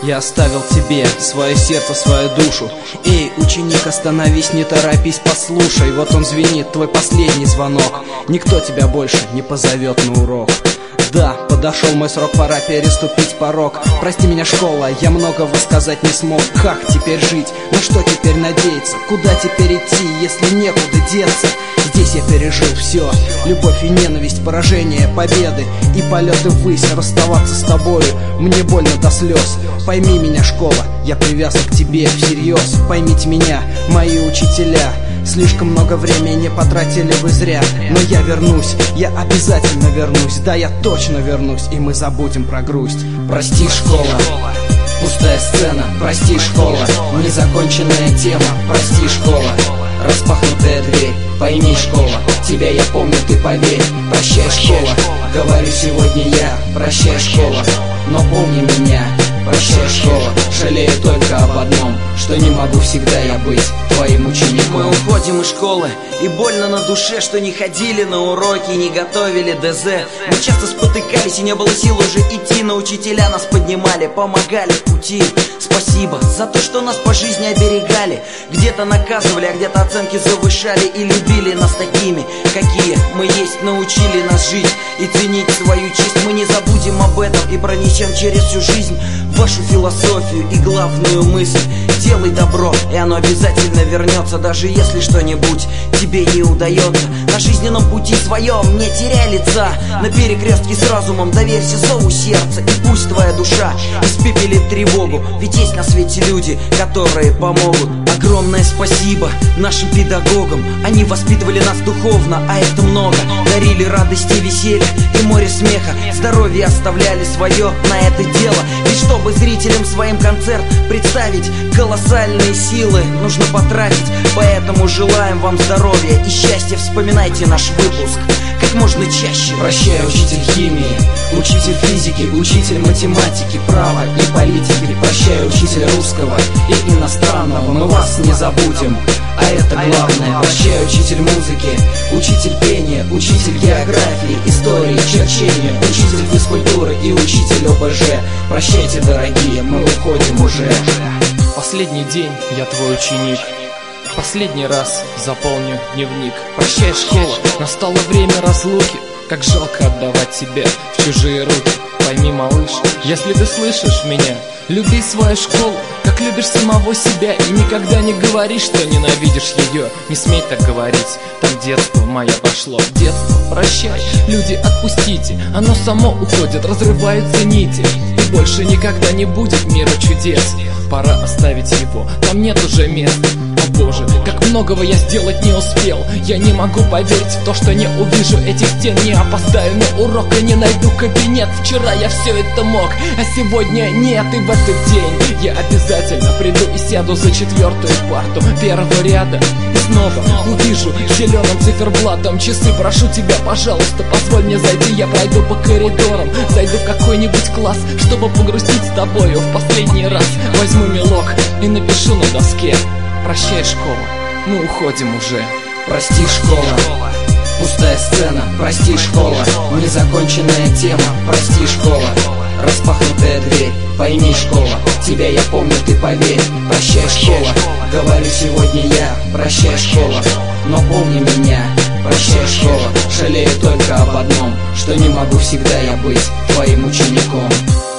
Я оставил тебе свое сердце, свою душу. Эй, ученик, остановись, не торопись, послушай. Вот он звенит, твой последний звонок. Никто тебя больше не позовет на урок. Да, подошел мой срок, пора переступить порог. Прости меня, школа, я многого сказать не смог. Как теперь жить? На что теперь надеяться? Куда теперь идти, если некуда деться? Здесь я пережил все: любовь и ненависть, поражение, победы и полеты ввысь. Расставаться с тобою мне больно до слез. Пойми меня, школа, я привязан к тебе всерьез. Поймите меня, мои учителя, слишком много времени потратили вы зря. Но я вернусь, я обязательно вернусь. Да, я точно вернусь, и мы забудем про грусть. Прости, школа, пустая сцена. Прости, школа, незаконченная тема. Прости, школа, распахнутая дверь. Пойми, школа, тебя я помню, ты поверь. Прощай, школа, говорю сегодня я. Прощай, школа, но помни меня. Прощай, школа, жалею только об одном, что не могу всегда я быть твоим учеником. Мы уходим из школы, и больно на душе, что не ходили на уроки, не готовили ДЗ. Мы часто спотыкались, и не было сил уже идти, но учителя нас поднимали, помогали в пути. Спасибо за то, что нас по жизни оберегали. Где-то наказывали, а где-то оценки завышали. И любили нас такими, какие мы есть. Научили нас жить и ценить свою честь. Мы не забудем об этом и пронесем через всю жизнь вашу философию и главную мысль: делай добро, и оно обязательно вернется. Даже если что-нибудь тебе не удается на жизненном пути своем, не теряй лица. На перекрестке с разумом доверься зову сердца, и пусть твоя душа испепелит тревогу. Ведь есть на свете люди, которые помогут. Огромное спасибо нашим педагогам. Они воспитывали нас духовно, а это много. Дарили радости, веселье и море смеха. Здоровье оставляли свое на это дело. Ведь чтобы зрителям своим концерт представить, колоссальные силы нужно потратить. Поэтому желаем вам здоровья и счастья. Вспоминайте наш выпуск как можно чаще. Прощай, учитель химии, учитель физики, учитель математики, права и политики. Прощай, учитель русского и иностранного, мы вас не забудем, а это главное. Прощай, учитель музыки, учитель пения, учитель географии, истории, черчения, учитель физкультуры и учитель ОБЖ. Прощайте, дорогие, мы уходим уже. Последний день, я твой ученик. Последний раз заполню дневник. Прощай, школа, настало время разлуки. Как жалко отдавать себя в чужие руки. Пойми, малыш, если ты слышишь меня, люби свою школу, как любишь самого себя. И никогда не говори, что ненавидишь ее. Не смей так говорить, там детство мое пошло. Детство, прощай, люди, отпустите. Оно само уходит, разрываются нити. И больше никогда не будет мира чудес. Пора оставить его, там нет уже места. О боже, как многого я сделать не успел. Я не могу поверить в то, что не увижу этих стен. Не опоздаю на урок и не найду кабинет. Вчера я все это мог, а сегодня нет. И в этот день я обязательно приду и сяду за 4-ю парту первого ряда. И снова увижу зеленым циферблатом часы. Прошу тебя, пожалуйста, позволь мне зайти. Я пройду по коридорам, зайду в какой-нибудь класс, чтобы погрузить с тобою в последний раз. Возьму мелок и напишу на доске: прощай, школа, мы уходим уже. Прости, школа, пустая сцена. Прости, школа, незаконченная тема. Прости, школа, распахнутая дверь. Пойми, школа, тебя я помню, ты поверь. Прощай, школа, говорю сегодня я. Прощай, школа, но помни меня. Прощай, школа, жалею только об одном, что не могу всегда я быть твоим учеником.